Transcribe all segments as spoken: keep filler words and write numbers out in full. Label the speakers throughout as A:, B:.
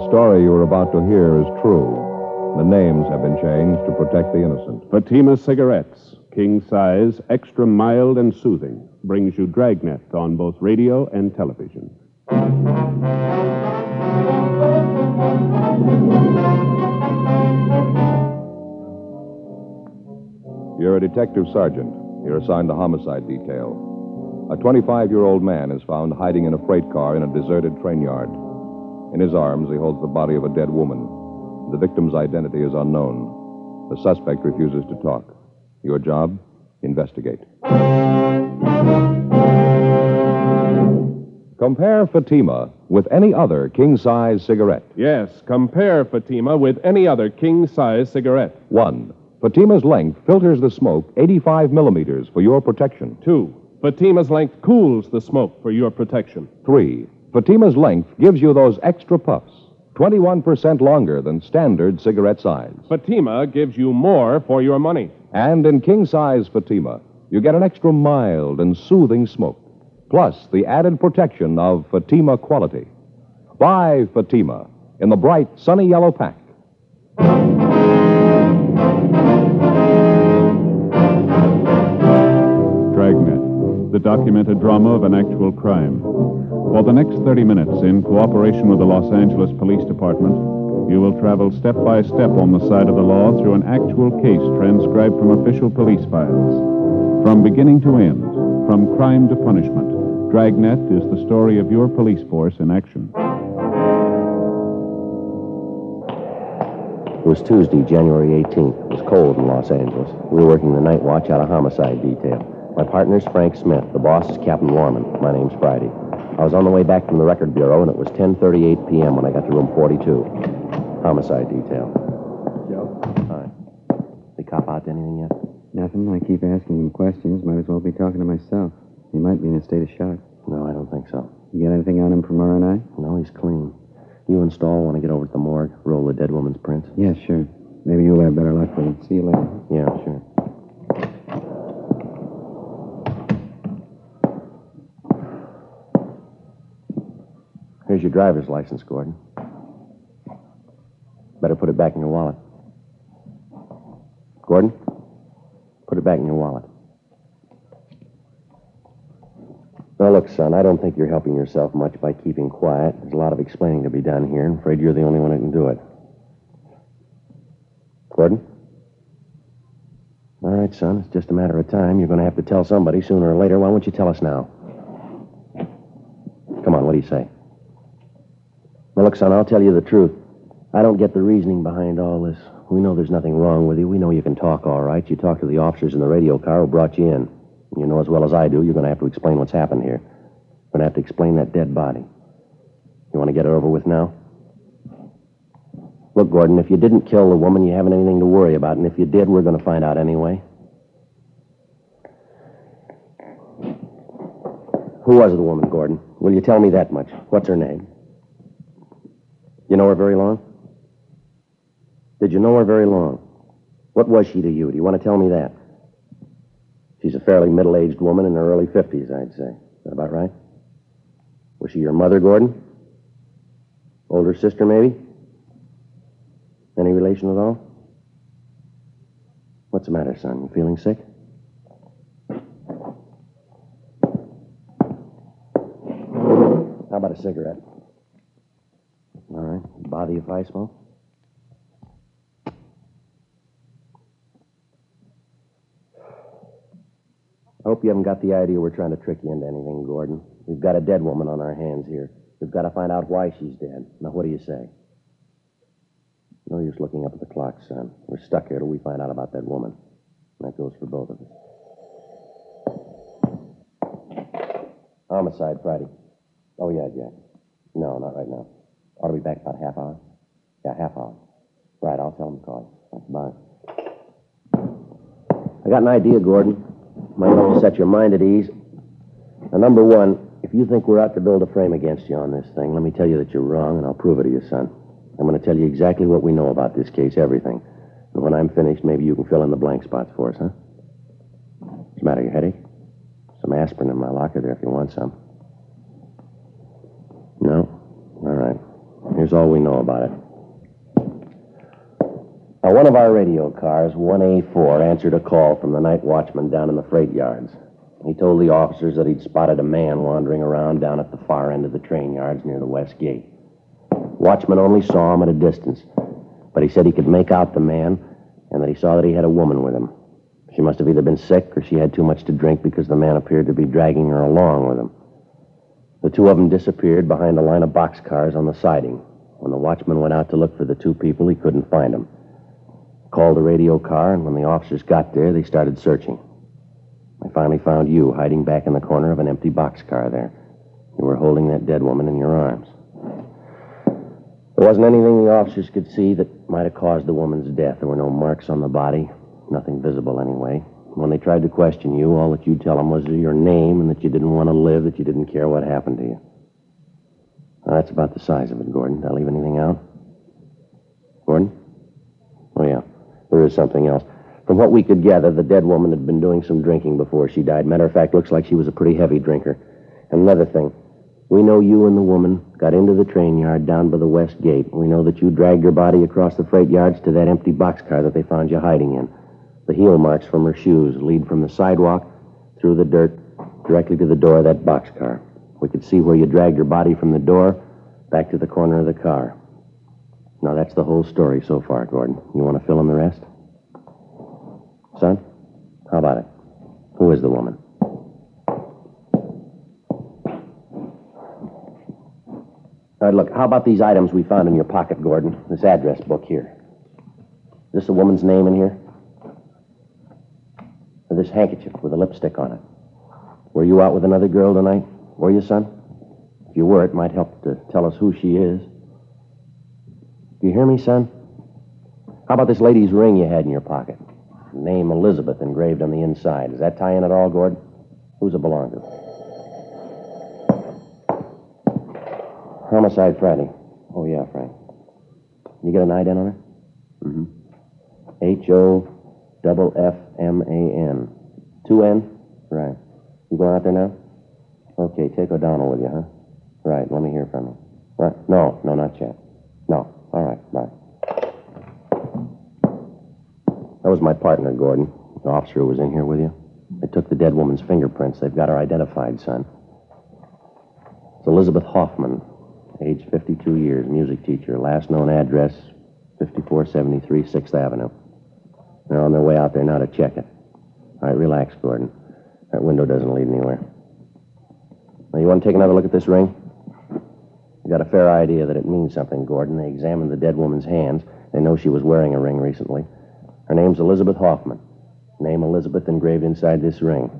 A: story you are about to hear is true. The names have been changed to protect the innocent.
B: Fatima Cigarettes, king size, extra mild and soothing, brings you Dragnet on both radio and television.
A: You're a detective sergeant. You're assigned to homicide detail. A twenty-five-year-old man is found hiding in a freight car in a deserted train yard. In his arms, he holds the body of a dead woman. The victim's identity is unknown. The suspect refuses to talk. Your job? Investigate. Compare Fatima with any other king-size cigarette.
B: Yes, compare Fatima with any other king-size cigarette.
A: One, Fatima's length filters the smoke eighty-five millimeters for your protection.
B: Two, Fatima's length cools the smoke for your protection.
A: Three, Fatima's length gives you those extra puffs, twenty-one percent longer than standard cigarette size.
B: Fatima gives you more for your money.
A: And in king-size Fatima, you get an extra mild and soothing smoke, plus the added protection of Fatima quality. Buy Fatima in the bright, sunny yellow pack.
C: Dragnet, the documented drama of an actual crime. For the next thirty minutes, in cooperation with the Los Angeles Police Department, you will travel step by step on the side of the law through an actual case transcribed from official police files. From beginning to end, from crime to punishment, Dragnet is the story of your police force in action.
D: It was Tuesday, January eighteenth. It was cold in Los Angeles. We were working the night watch out of homicide detail. My partner's Frank Smith. The boss is Captain Warman. My name's Friday. I was on the way back from the record bureau, and it was ten thirty-eight p.m. when I got to room forty-two. Homicide detail.
E: Joe?
D: Hi. They cop out to anything yet?
E: Nothing. I keep asking him questions. Might as well be talking to myself. He might be in a state of shock.
D: No, I don't think so.
E: You get anything on him from R and I?
D: No, he's clean. You and Stahl want to get over to the morgue, roll the dead woman's prints?
E: Yeah, sure. Maybe you'll have better luck with him. See you later.
D: Yeah, sure. Here's your driver's license, Gordon. Better put it back in your wallet. Gordon, put it back in your wallet. Now, look, son, I don't think you're helping yourself much by keeping quiet. There's a lot of explaining to be done here. I'm afraid you're the only one who can do it. Gordon? All right, son, it's just a matter of time. You're going to have to tell somebody sooner or later. Why won't you tell us now? Come on, what do you say? Well, look, son, I'll tell you the truth. I don't get the reasoning behind all this. We know there's nothing wrong with you. We know you can talk all right. You talked to the officers in the radio car who brought you in. You know as well as I do, you're going to have to explain what's happened here. You're going to have to explain that dead body. You want to get it over with now? Look, Gordon, if you didn't kill the woman, you haven't anything to worry about. And if you did, we're going to find out anyway. Who was the woman, Gordon? Will you tell me that much? What's her name? You know her very long? Did you know her very long? What was she to you? Do you want to tell me that? She's a fairly middle-aged woman in her early fifties, I'd say. Is that about right? Was she your mother, Gordon? Older sister, maybe? Any relation at all? What's the matter, son? You feeling sick? How about a cigarette? All right. Bother you if I smoke? I hope you haven't got the idea we're trying to trick you into anything, Gordon. We've got a dead woman on our hands here. We've got to find out why she's dead. Now, what do you say? No use looking up at the clock, son. We're stuck here till we find out about that woman. And that goes for both of us. Homicide, Friday. Oh, yeah, Jack. No, not right now. Ought to be back about a half hour. Yeah, half hour. Right, I'll tell them to call you. Bye. I got an idea, Gordon. Might help you set your mind at ease. Now, number one, if you think we're out to build a frame against you on this thing, let me tell you that you're wrong, and I'll prove it to you, son. I'm going to tell you exactly what we know about this case, everything. And when I'm finished, maybe you can fill in the blank spots for us, huh? What's the matter, your headache? Some aspirin in my locker there if you want some. No? All right. Here's Here's all we know about it. Now, one of our radio cars, one A four, answered a call from the night watchman down in the freight yards. He told the officers that he'd spotted a man wandering around down at the far end of the train yards near the west gate. Watchman only saw him at a distance, but he said he could make out the man and that he saw that he had a woman with him. She must have either been sick or she had too much to drink because the man appeared to be dragging her along with him. The two of them disappeared behind a line of boxcars on the siding. When the watchman went out to look for the two people, he couldn't find them. Called the radio car, and when the officers got there, they started searching. They finally found you hiding back in the corner of an empty boxcar there. You were holding that dead woman in your arms. There wasn't anything the officers could see that might have caused the woman's death. There were no marks on the body, nothing visible anyway. When they tried to question you, all that you'd tell them was your name and that you didn't want to live, that you didn't care what happened to you. Now, that's about the size of it, Gordon. Did I leave anything out? Gordon? Oh, yeah. There is something else. From what we could gather, the dead woman had been doing some drinking before she died. Matter of fact, looks like she was a pretty heavy drinker. And another thing, we know you and the woman got into the train yard down by the west gate. We know that you dragged her body across the freight yards to that empty boxcar that they found you hiding in. The heel marks from her shoes lead from the sidewalk through the dirt directly to the door of that boxcar. We could see where you dragged her body from the door back to the corner of the car. Now, that's the whole story so far, Gordon. You want to fill in the rest? Son, how about it? Who is the woman? All right, look, how about these items we found in your pocket, Gordon? This address book here. Is this a woman's name in here? Or this handkerchief with a lipstick on it? Were you out with another girl tonight? Were you, son? If you were, it might help to tell us who she is. Do you hear me, son? How about this lady's ring you had in your pocket? Name Elizabeth engraved on the inside. Does that tie in at all, Gordon? Who's it belong to? Homicide Friday. Oh, yeah, Frank. You get an ident on her? Mm-hmm. H O double F M A N. Two N? Right. You going out there now? Okay, take O'Donnell with you, huh? Right, let me hear from you. Right. No, no, not yet. No. All right, bye. That was my partner, Gordon, the officer who was in here with you. They took the dead woman's fingerprints. They've got her identified, son. It's Elizabeth Hoffman, age fifty-two years, music teacher. Last known address, fifty-four seventy-three sixth Avenue. They're on their way out there now to check it. All right, relax, Gordon. That window doesn't lead anywhere. Now, you want to take another look at this ring? You got a fair idea that it means something, Gordon. They examined the dead woman's hands. They know she was wearing a ring recently. Her name's Elizabeth Hoffman. Name Elizabeth engraved inside this ring.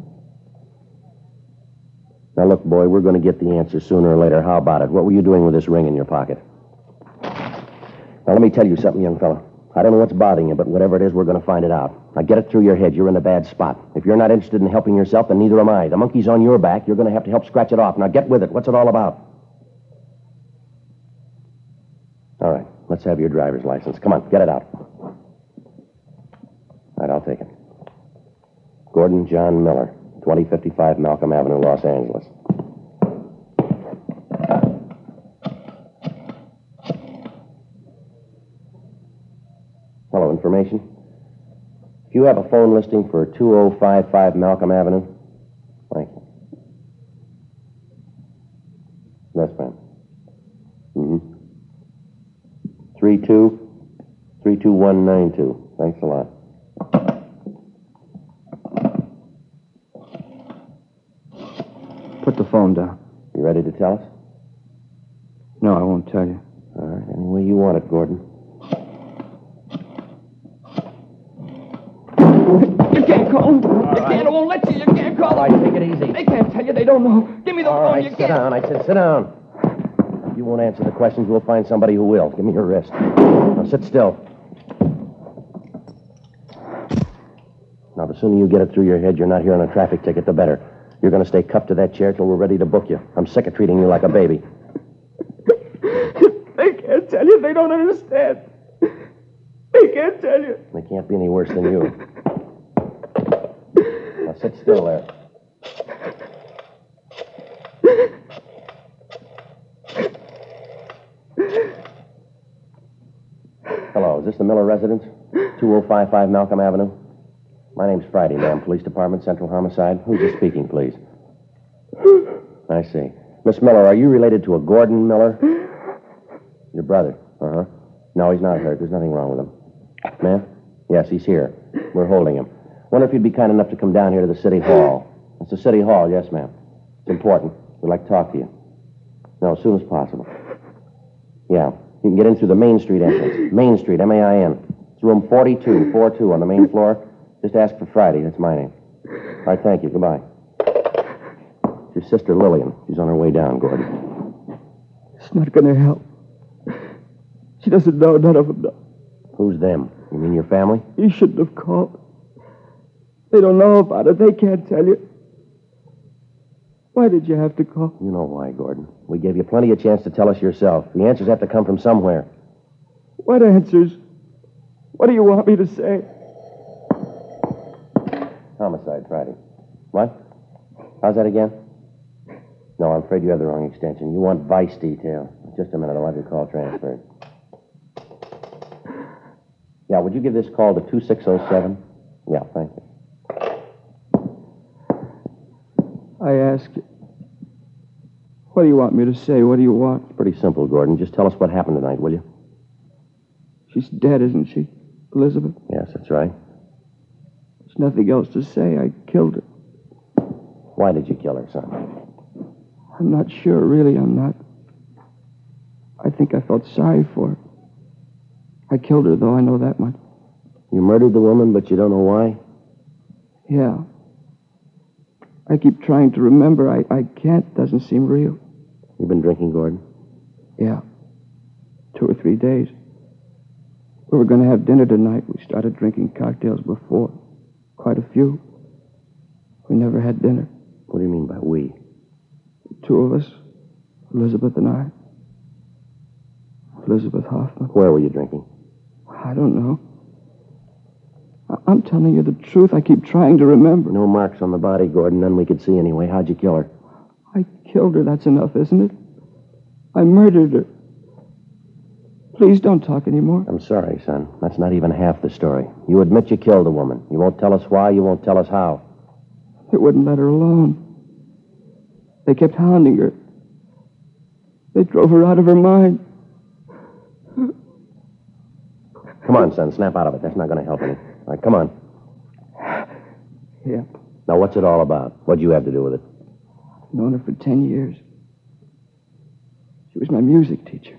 D: Now, look, boy, we're going to get the answer sooner or later. How about it? What were you doing with this ring in your pocket? Now, let me tell you something, young fella. I don't know what's bothering you, but whatever it is, we're going to find it out. Now, get it through your head. You're in a bad spot. If you're not interested in helping yourself, then neither am I. The monkey's on your back. You're going to have to help scratch it off. Now, get with it. What's it all about? All right, let's have your driver's license. Come on, get it out. All right, I'll take it. Gordon John Miller, twenty fifty-five Malcolm Avenue, Los Angeles. Hello, information? If you have a phone listing for two oh five five Malcolm Avenue, thank you. Yes, ma'am. Mm-hmm. three two three two one nine two. Thanks a lot.
E: Put the phone down.
D: You ready to tell us?
E: No, I won't tell you.
D: All right, any way you want it, Gordon.
F: You can't call them. You can't. I won't let you. You can't call
D: All
F: them.
D: right, take it easy.
F: They can't tell you. They don't know. Give me the
D: All
F: phone.
D: right,
F: You
D: sit
F: can't.
D: down. I said sit down. If you won't answer the questions, we'll find somebody who will. Give me your wrist. Now, sit still. Now, the sooner you get it through your head you're not here on a traffic ticket, the better. You're going to stay cuffed to that chair till we're ready to book you. I'm sick of treating you like a baby.
F: They can't tell you. They don't understand. They can't tell you.
D: They can't be any worse than you. Now, sit still there. Hello, is this the Miller residence? two oh five five Malcolm Avenue? My name's Friday, ma'am. Police Department, Central Homicide. Who's this speaking, please? I see. Miss Miller, are you related to a Gordon Miller? Your brother? Uh-huh. No, he's not hurt. There's nothing wrong with him. Ma'am? Yes, he's here. We're holding him. Wonder if you'd be kind enough to come down here to the City Hall. It's the City Hall, yes, ma'am. It's important. We'd like to talk to you. No, as soon as possible. Yeah. You can get in through the Main Street entrance. Main Street, M A I N. It's room forty-two, four two on the main floor. Just ask for Friday. That's my name. All right, thank you. Goodbye. It's your sister, Lillian. She's on her way down, Gordon.
F: It's not going to help. She doesn't know. None of them know.
D: Who's them? You mean your family?
F: You shouldn't have called. They don't know about it. They can't tell you. Why did you have to call?
D: You know why, Gordon. We gave you plenty of chance to tell us yourself. The answers have to come from somewhere.
F: What answers? What do you want me to say?
D: Homicide, Friday. What? How's that again? No, I'm afraid you have the wrong extension. You want vice detail. Just a minute. I'll have your call transferred. Yeah, would you give this call to two six oh seven? Yeah, thank you.
F: I ask you. What do you want me to say? What do you want?
D: It's pretty simple, Gordon. Just tell us what happened tonight, will you?
F: She's dead, isn't she, Elizabeth?
D: Yes, that's right.
F: There's nothing else to say. I killed her.
D: Why did you kill her, son?
F: I'm not sure, really. I'm not. I think I felt sorry for her. I killed her, though. I know that much.
D: You murdered the woman, but you don't know why?
F: Yeah. I keep trying to remember. I, I can't. Doesn't seem real.
D: You've been drinking, Gordon?
F: Yeah. Two or three days. We were going to have dinner tonight. We started drinking cocktails before. Quite a few. We never had dinner.
D: What do you mean by we?
F: Two of us. Elizabeth and I. Elizabeth Hoffman.
D: Where were you drinking?
F: I don't know. I- I'm telling you the truth. I keep trying to remember.
D: No marks on the body, Gordon. None we could see anyway. How'd you kill her?
F: I killed her. That's enough, isn't it? I murdered her. Please don't talk anymore.
D: I'm sorry, son. That's not even half the story. You admit you killed the woman. You won't tell us why. You won't tell us how.
F: They wouldn't let her alone. They kept hounding her. They drove her out of her mind.
D: Come on, son. Snap out of it. That's not going to help any. All right, come on.
F: Yeah.
D: Now, what's it all about? What'd you have to do with it?
F: I've known her for ten years. She was my music teacher.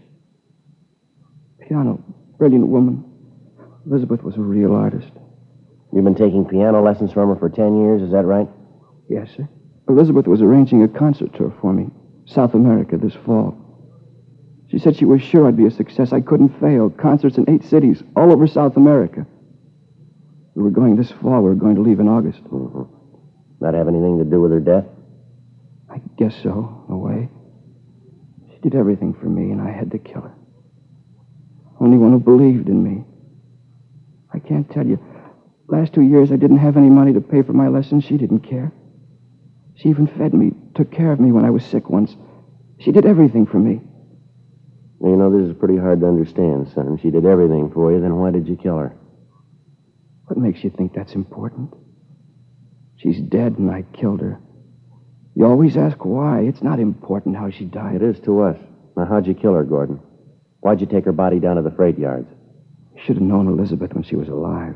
F: Piano. Brilliant woman. Elizabeth was a real artist.
D: You've been taking piano lessons from her for ten years, is that right?
F: Yes, sir. Elizabeth was arranging a concert tour for me. South America this fall. She said she was sure I'd be a success. I couldn't fail. Concerts in eight cities, all over South America. We were going this fall. We were going to leave in August.
D: Mm-hmm. That have anything to do with her death?
F: I guess so, in a way. She did everything for me, and I had to kill her. Only one who believed in me. I can't tell you. Last two years, I didn't have any money to pay for my lessons. She didn't care. She even fed me, took care of me when I was sick once. She did everything for me.
D: You know, this is pretty hard to understand, son. She did everything for you, then why did you kill her?
F: What makes you think that's important? She's dead, and I killed her. You always ask why. It's not important how she died.
D: It is to us. Now, how'd you kill her, Gordon? Why'd you take her body down to the freight yards?
F: You should have known Elizabeth when she was alive.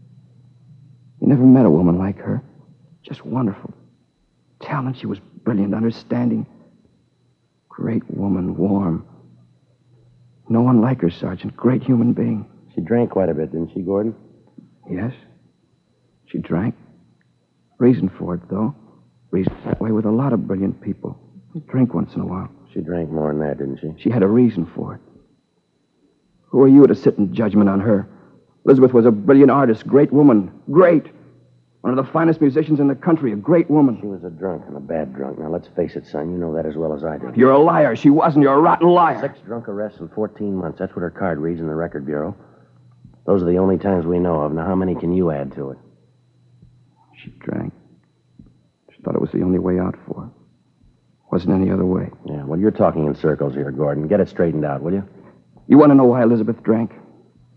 F: You never met a woman like her. Just wonderful. Talent, she was brilliant, understanding. Great woman, warm. No one like her, Sergeant. Great human being.
D: She drank quite a bit, didn't she, Gordon?
F: Yes. She drank. Reason for it, though. Reason that way with a lot of brilliant people. They drink once in a while.
D: She drank more than that, didn't she?
F: She had a reason for it. Who are you to sit in judgment on her? Elizabeth was a brilliant artist, great woman. Great. One of the finest musicians in the country, a great woman.
D: She was a drunk and a bad drunk. Now, let's face it, son. You know that as well as I do.
F: You're a liar. She wasn't. You're a rotten liar.
D: Six drunk arrests in fourteen months. That's what her card reads in the record bureau. Those are the only times we know of. Now, how many can you add to it?
F: She drank. She thought it was the only way out for her. Wasn't any other way.
D: Yeah, well, you're talking in circles here, Gordon. Get it straightened out, will you?
F: You want to know why Elizabeth drank?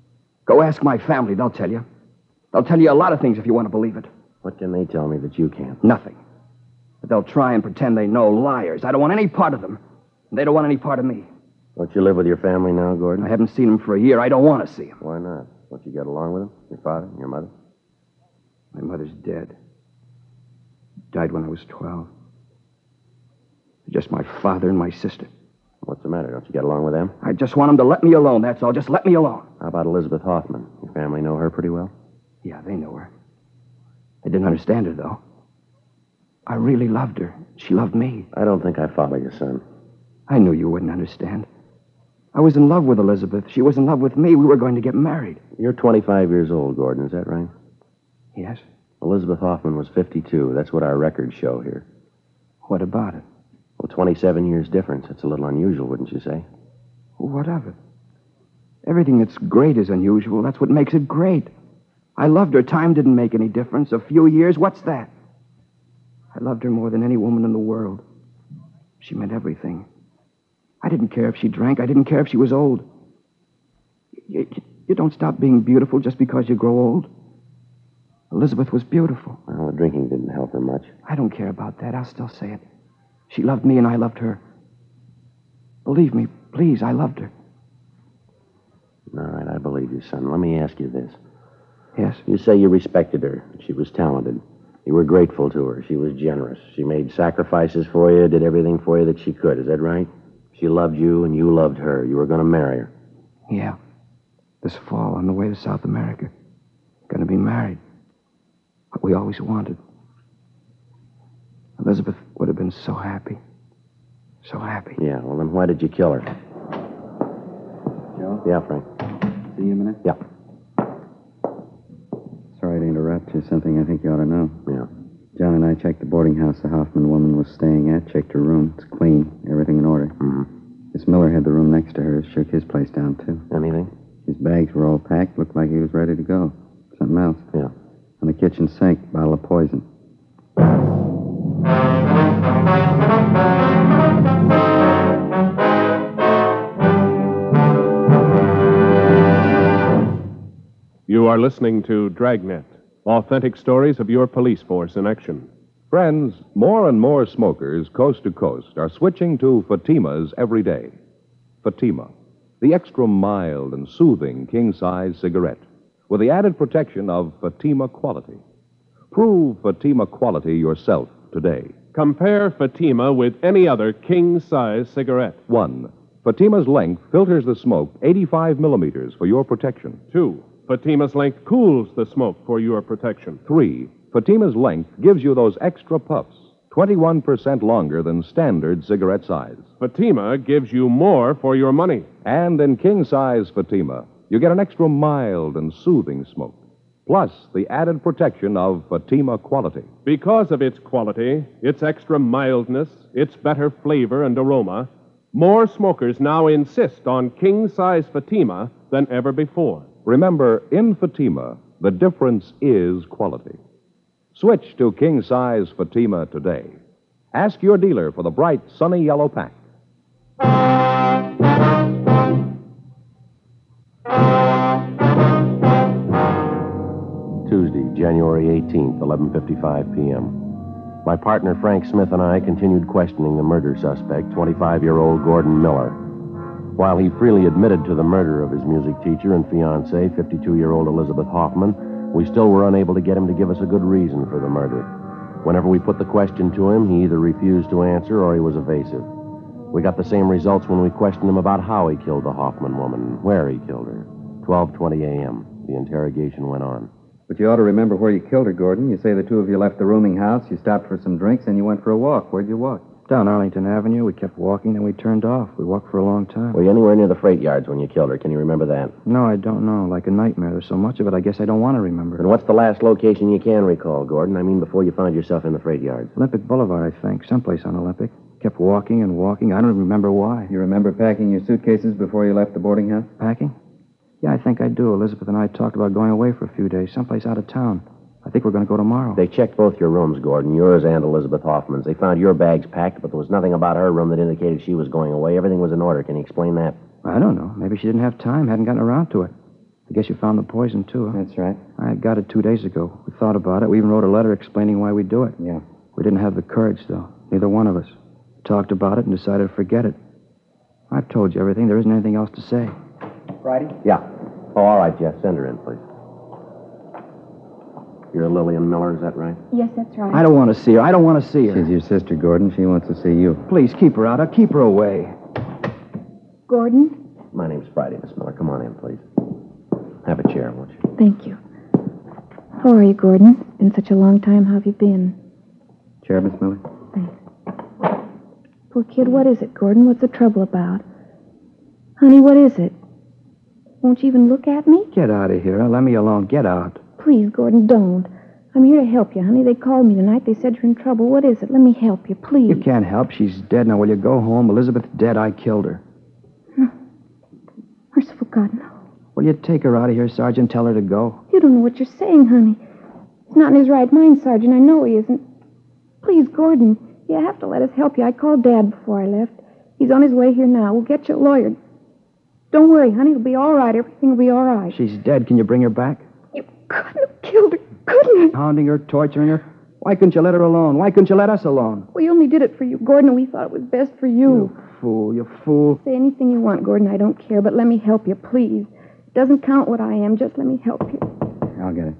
F: Go ask my family. They'll tell you. They'll tell you a lot of things if you want to believe it.
D: What can they tell me that you can't?
F: Nothing. But they'll try and pretend they know. Liars. I don't want any part of them. And they don't want any part of me.
D: Don't you live with your family now, Gordon?
F: I haven't seen them for a year. I don't want to see them.
D: Why not? Don't you get along with them? Your father and your mother?
F: My mother's dead. Died when I was twelve. Just my father and my sister.
D: What's the matter? Don't you get along with them?
F: I just want them to let me alone, that's all. Just let me alone.
D: How about Elizabeth Hoffman? Your family know her pretty well?
F: Yeah, they know her. They didn't understand her, though. I really loved her. She loved me.
D: I don't think I follow you, son.
F: I knew you wouldn't understand. I was in love with Elizabeth. She was in love with me. We were going to get married.
D: You're twenty-five years old, Gordon. Is that right?
F: Yes.
D: Elizabeth Hoffman was fifty-two. That's what our records show here.
F: What about it?
D: Well, twenty-seven years difference. That's a little unusual, wouldn't you say?
F: What of it? Everything that's great is unusual. That's what makes it great. I loved her. Time didn't make any difference. A few years, what's that? I loved her more than any woman in the world. She meant everything. I didn't care if she drank. I didn't care if she was old. You, you don't stop being beautiful just because you grow old. Elizabeth was beautiful.
D: Well, the drinking didn't help her much.
F: I don't care about that. I'll still say it. She loved me and I loved her. Believe me, please, I loved her.
D: All right, I believe you, son. Let me ask you this.
F: Yes?
D: You say you respected her. She was talented. You were grateful to her. She was generous. She made sacrifices for you, did everything for you that she could. Is that right? She loved you and you loved her. You were going to marry her.
F: Yeah. This fall, on the way to South America. Going to be married. What we always wanted. Elizabeth would have been so happy. So happy.
D: Yeah, well, then why did you kill her?
E: Joe?
D: Yeah, Frank.
E: See you a minute?
D: Yeah.
E: Sorry to interrupt you. Something I think you ought to know.
D: Yeah.
E: John and I checked the boarding house the Hoffman woman was staying at, checked her room. It's clean, everything in order.
D: Mm-hmm.
E: Miss Miller had the room next to hers, shook his place down, too.
D: Anything?
E: His bags were all packed, looked like he was ready to go. Something else.
D: Yeah.
E: On the kitchen sink, bottle of poison.
B: You are listening to Dragnet, authentic stories of your police force in action.
A: Friends, more and more smokers coast to coast are switching to Fatimas every day. Fatima, the extra mild and soothing king-size cigarette with the added protection of Fatima quality. Prove Fatima quality yourself today.
B: Compare Fatima with any other king-size cigarette.
A: One, Fatima's length filters the smoke eighty-five millimeters for your protection.
B: Two, Fatima's length cools the smoke for your protection.
A: Three, Fatima's length gives you those extra puffs, twenty-one percent longer than standard cigarette size.
B: Fatima gives you more for your money.
A: And in king-size Fatima, you get an extra mild and soothing smoke, plus the added protection of Fatima quality.
B: Because of its quality, its extra mildness, its better flavor and aroma, more smokers now insist on king-size Fatima than ever before.
A: Remember, in Fatima, the difference is quality. Switch to king-size Fatima today. Ask your dealer for the bright, sunny yellow pack.
D: Tuesday, January eighteenth, eleven fifty-five p.m. My partner, Frank Smith, and I continued questioning the murder suspect, twenty-five-year-old Gordon Miller. While he freely admitted to the murder of his music teacher and fiancée, fifty-two-year-old Elizabeth Hoffman, we still were unable to get him to give us a good reason for the murder. Whenever we put the question to him, he either refused to answer or he was evasive. We got the same results when we questioned him about how he killed the Hoffman woman, where he killed her. twelve twenty a.m. The interrogation went on.
E: But you ought to remember where you killed her, Gordon. You say the two of you left the rooming house, you stopped for some drinks, and you went for a walk. Where'd you walk?
F: Down Arlington Avenue. We kept walking, then we turned off. We walked for a long time.
D: Were you anywhere near the freight yards when you killed her? Can you remember that?
F: No, I don't know. Like a nightmare. There's so much of it, I guess I don't want to remember.
D: And what's the last location you can recall, Gordon? I mean, before you found yourself in the freight yards.
F: Olympic Boulevard, I think. Someplace on Olympic. Kept walking and walking. I don't remember why.
E: You remember packing your suitcases before you left the boarding house?
F: Packing? Yeah, I think I do. Elizabeth and I talked about going away for a few days, someplace out of town. I think we're going to go tomorrow.
D: They checked both your rooms, Gordon, yours and Elizabeth Hoffman's. They found your bags packed, but there was nothing about her room that indicated she was going away. Everything was in order. Can you explain that?
F: I don't know. Maybe she didn't have time, hadn't gotten around to it. I guess you found the poison, too, huh?
E: That's right.
F: I got it two days ago. We thought about it. We even wrote a letter explaining why we do it.
E: Yeah.
F: We didn't have the courage, though. Neither one of us. We talked about it and decided to forget it. I've told you everything. There isn't anything else to say.
D: Friday? Yeah. Oh, all right, Jeff. Send her in, please. You're Lillian Miller, is that right?
G: Yes, that's right.
F: I don't want to see her. I don't want to see her.
E: She's your sister, Gordon. She wants to see you.
F: Please, keep her out. I'll keep her away.
G: Gordon?
D: My name's Friday, Miss Miller. Come on in, please. Have a chair, won't you?
G: Thank you. How are you, Gordon? It's been such a long time. How have you been?
E: Chair, Miss Miller?
G: Thanks. Poor kid, what is it, Gordon? What's the trouble about? Honey, what is it? Won't you even look at me?
F: Get out of here. Let me alone. Get out.
G: Please, Gordon, don't. I'm here to help you, honey. They called me tonight. They said you're in trouble. What is it? Let me help you, please.
F: You can't help. She's dead. Now, will you go home? Elizabeth's dead. I killed her.
G: No. Merciful God, no.
F: Will you take her out of here, Sergeant? Tell her to go.
G: You don't know what you're saying, honey. He's not in his right mind, Sergeant. I know he isn't. Please, Gordon, you have to let us help you. I called Dad before I left. He's on his way here now. We'll get you a lawyer. Don't worry, honey. It'll be all right. Everything will be all right.
F: She's dead. Can you bring her back?
G: You couldn't have killed her, couldn't you?
F: Pounding her, torturing her. Why couldn't you let her alone? Why couldn't you let us alone?
G: We only did it for you, Gordon, and we thought it was best for you.
F: You fool. You fool.
G: Say anything you want, Gordon. I don't care, but let me help you, please. It doesn't count what I am. Just let me help you.
E: I'll get it.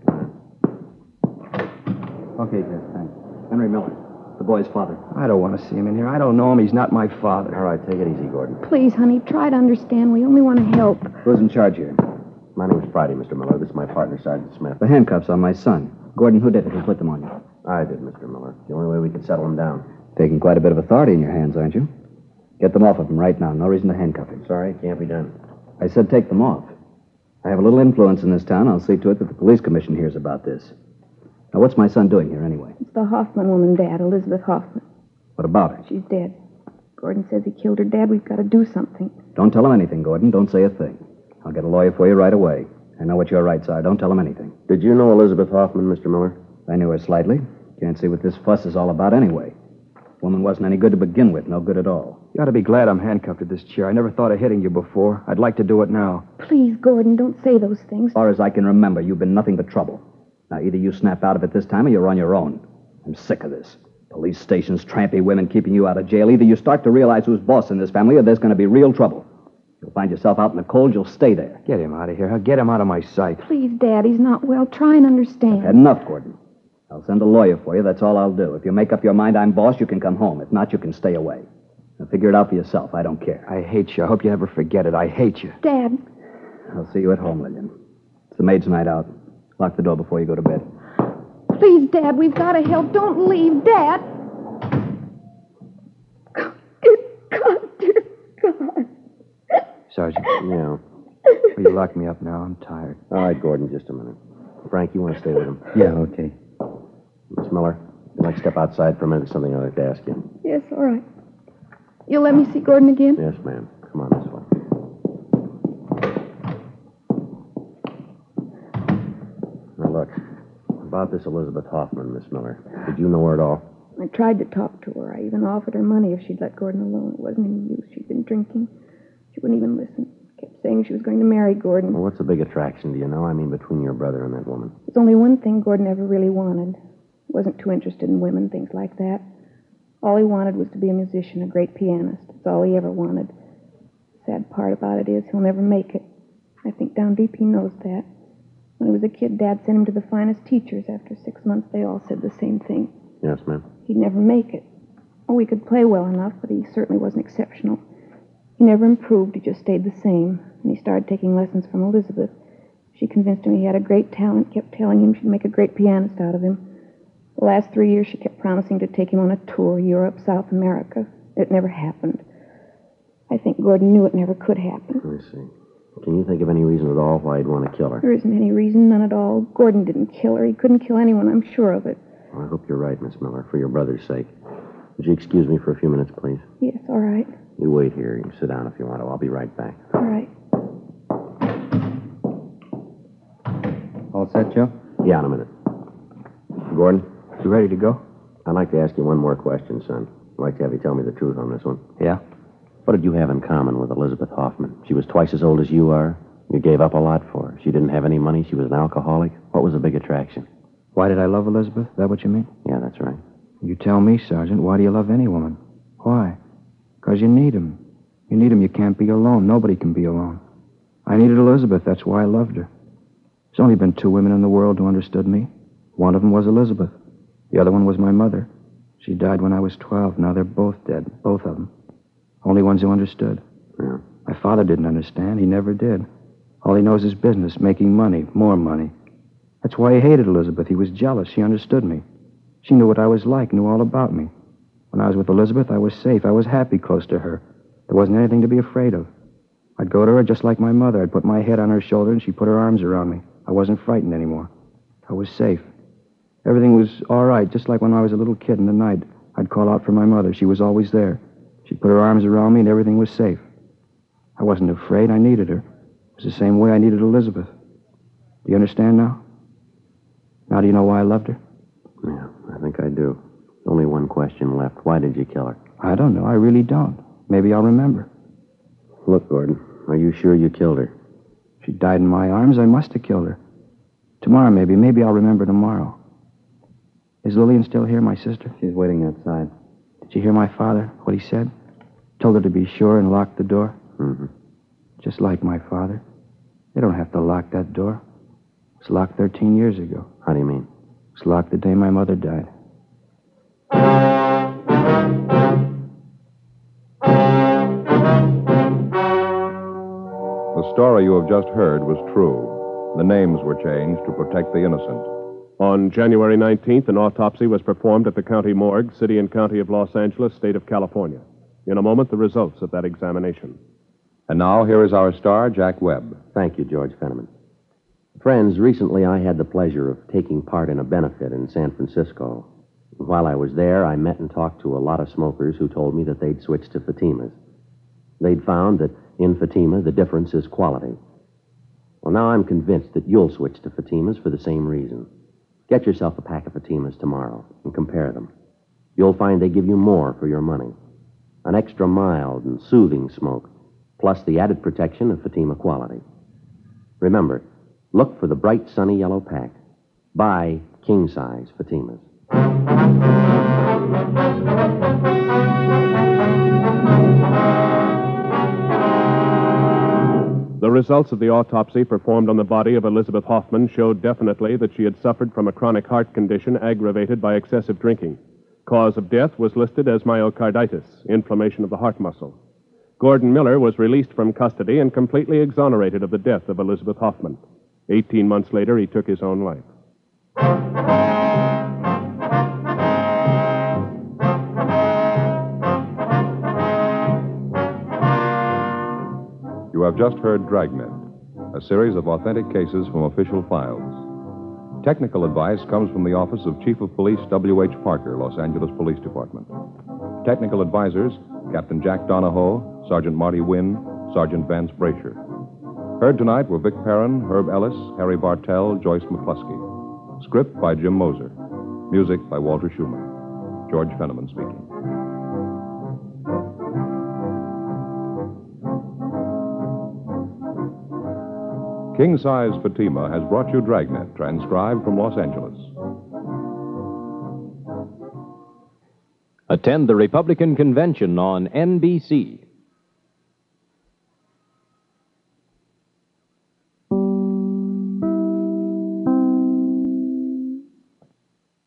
E: Okay, Jeff, thanks. Henry Miller, the boy's father.
F: I don't want to see him in here. I don't know him. He's not my father.
D: All right, take it easy, Gordon.
G: Please, honey, try to understand. We only want to help.
E: Who's in charge here?
D: My name's Friday, Mister Miller. This is my partner, Sergeant Smith.
E: The handcuffs on my son. Gordon, who did it? Who put them on you?
D: I did, Mister Miller. The only way we could settle him down.
E: Taking quite a bit of authority in your hands, aren't you? Get them off of him right now. No reason to handcuff him.
D: Sorry, can't be done.
E: I said take them off. I have a little influence in this town. I'll see to it that the police commission hears about this. Now, what's my son doing here anyway?
G: It's the Hoffman woman, Dad, Elizabeth Hoffman.
E: What about her?
G: She's dead. Gordon says he killed her, Dad. We've got to do something.
E: Don't tell him anything, Gordon. Don't say a thing. I'll get a lawyer for you right away. I know what your rights are. Don't tell him anything.
D: Did you know Elizabeth Hoffman, Mister Miller?
E: I knew her slightly. Can't see what this fuss is all about anyway. Woman wasn't any good to begin with. No good at all.
F: You ought to be glad I'm handcuffed to this chair. I never thought of hitting you before. I'd like to do it now.
G: Please, Gordon, don't say those things.
E: As far as I can remember, you've been nothing but trouble. Now, either you snap out of it this time or you're on your own. I'm sick of this. Police stations, trampy women keeping you out of jail. Either you start to realize who's boss in this family or there's going to be real trouble. You'll find yourself out in the cold, you'll stay there.
F: Get him out of here. Get him out of my sight.
G: Please, Dad, he's not well. Try and understand.
E: Had enough, Gordon. I'll send a lawyer for you. That's all I'll do. If you make up your mind I'm boss, you can come home. If not, you can stay away. Now, figure it out for yourself. I don't care.
F: I hate you. I hope you never forget it. I hate you.
G: Dad.
E: I'll see you at home, Lillian. It's the maid's night out. Lock the door before you go to bed.
G: Please, Dad, we've got to help. Don't leave, Dad. Dear God, dear God.
F: Sergeant,
D: Yeah.
F: will you lock me up now? I'm tired.
D: All right, Gordon, just a minute. Frank, you want to stay with him?
E: Yeah, okay.
D: Miss Miller, you'd like to step outside for a minute? Something I'd like to ask you.
G: Yes, all right. You'll let me see Gordon again?
D: Yes, ma'am. Come on this way. Now, look. About this Elizabeth Hoffman, Miss Miller. Did you know her at all?
G: I tried to talk to her. I even offered her money if she'd let Gordon alone. It wasn't any use. She'd been drinking. She wouldn't even listen. Kept saying she was going to marry Gordon.
D: Well, what's the big attraction, do you know? I mean, between your brother and that woman.
G: There's only one thing Gordon ever really wanted. He wasn't too interested in women, things like that. All he wanted was to be a musician, a great pianist. That's all he ever wanted. The sad part about it is he'll never make it. I think down deep he knows that. When he was a kid, Dad sent him to the finest teachers. After six months, they all said the same thing.
D: Yes, ma'am.
G: He'd never make it. Oh, he could play well enough, but he certainly wasn't exceptional. He never improved. He just stayed the same. And he started taking lessons from Elizabeth. She convinced him he had a great talent, kept telling him she'd make a great pianist out of him. The last three years, she kept promising to take him on a tour, Europe, South America. It never happened. I think Gordon knew it never could happen.
D: I see. Can you think of any reason at all why he'd want to kill her?
G: There isn't any reason, none at all. Gordon didn't kill her. He couldn't kill anyone, I'm sure of it.
D: Well, I hope you're right, Miss Miller, for your brother's sake. Would you excuse me for a few minutes, please?
G: Yes, all right.
D: You wait here. You sit down if you want to. I'll be right back.
G: All right.
E: All set, Joe?
D: Yeah, in a minute. Gordon,
F: You ready to go?
D: I'd like to ask you one more question, son. I'd like to have you tell me the truth on this one.
F: Yeah?
D: What did you have in common with Elizabeth Hoffman? She was twice as old as you are. You gave up a lot for her. She didn't have any money. She was an alcoholic. What was the big attraction?
F: Why did I love Elizabeth? Is that what you mean?
D: Yeah, that's right.
F: You tell me, Sergeant. Why do you love any woman? Why? Because you need him. You need him. You can't be alone. Nobody can be alone. I needed Elizabeth. That's why I loved her. There's only been two women in the world who understood me. One of them was Elizabeth. The other one was my mother. She died when I was twelve. Now they're both dead. Both of them. Only ones who understood.
D: Yeah.
F: My father didn't understand. He never did. All he knows is business, making money, more money. That's why he hated Elizabeth. He was jealous. She understood me. She knew what I was like, knew all about me. When I was with Elizabeth, I was safe. I was happy close to her. There wasn't anything to be afraid of. I'd go to her just like my mother. I'd put my head on her shoulder, and she'd put her arms around me. I wasn't frightened anymore. I was safe. Everything was all right, just like when I was a little kid in the night. I'd call out for my mother. She was always there. She'd put her arms around me, and everything was safe. I wasn't afraid. I needed her. It was the same way I needed Elizabeth. Do you understand now? Now do you know why I loved her?
D: Yeah, I think I do. Only one question left. Why did you kill her?
F: I don't know. I really don't. Maybe I'll remember.
D: Look, Gordon, are you sure you killed her?
F: She died in my arms. I must have killed her. Tomorrow, maybe. Maybe I'll remember tomorrow. Is Lillian still here, my sister?
D: She's waiting outside.
F: Did you hear my father, what he said? Told her to be sure and lock the door?
D: Mm-hmm.
F: Just like my father. They don't have to lock that door. It was locked thirteen years ago.
D: How do you mean?
F: It was locked the day my mother died.
A: The story you have just heard was true. The names were changed to protect the innocent.
B: On January nineteenth, an autopsy was performed at the county morgue, city and county of Los Angeles, state of California. In a moment, the results of that examination.
A: And now, here is our star, Jack Webb.
D: Thank you, George Fenneman. Friends, recently I had the pleasure of taking part in a benefit in San Francisco. While I was there, I met and talked to a lot of smokers who told me that they'd switched to Fatimas. They'd found that in Fatima, the difference is quality. Well, now I'm convinced that you'll switch to Fatimas for the same reason. Get yourself a pack of Fatimas tomorrow and compare them. You'll find they give you more for your money. An extra mild and soothing smoke, plus the added protection of Fatima quality. Remember, look for the bright, sunny yellow pack. Buy king-size Fatimas.
B: The results of the autopsy performed on the body of Elizabeth Hoffman showed definitely that she had suffered from a chronic heart condition aggravated by excessive drinking. Cause of death was listed as myocarditis, inflammation of the heart muscle. Gordon Miller was released from custody and completely exonerated of the death of Elizabeth Hoffman. Eighteen months later, he took his own life.
A: You have just heard Dragnet, a series of authentic cases from official files. Technical advice comes from the Office of Chief of Police W H Parker, Los Angeles Police Department. Technical advisors, Captain Jack Donahoe, Sergeant Marty Wynn, Sergeant Vance Brasher. Heard tonight were Vic Perrin, Herb Ellis, Harry Bartell, Joyce McCluskey. Script by Jim Moser. Music by Walter Schumann. George Fenneman speaking. King Size Fatima has brought you Dragnet, transcribed from Los Angeles.
H: Attend the Republican Convention on N B C.